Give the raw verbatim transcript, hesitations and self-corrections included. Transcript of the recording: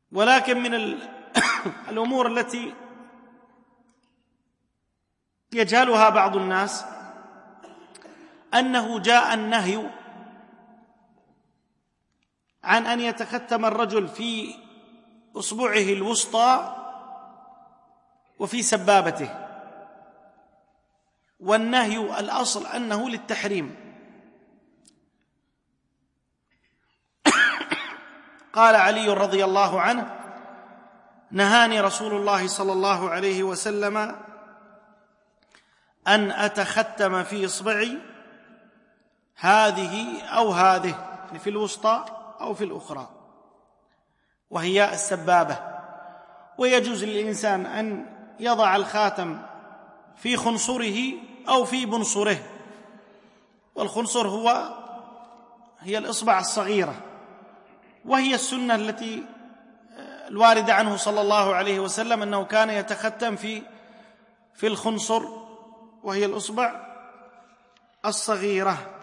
ولكن من الأمور التي يجهلها بعض الناس أنه جاء النهي عن أن يتختم الرجل في أصبعه الوسطى وفي سبابته، والنهي الأصل أنه للتحريم. قال علي رضي الله عنه: نهاني رسول الله صلى الله عليه وسلم أن أتختم في إصبعي هذه أو هذه، يعني في الوسطى أو في الأخرى، وهي السبابة. ويجوز للإنسان أن يضع الخاتم في خنصره أو في بنصره، والخنصر هو هي الإصبع الصغيرة، وهي السنة التي الواردة عنه صلى الله عليه وسلم أنه كان يتختم في في الخنصر، وهي الإصبع الصغيرة.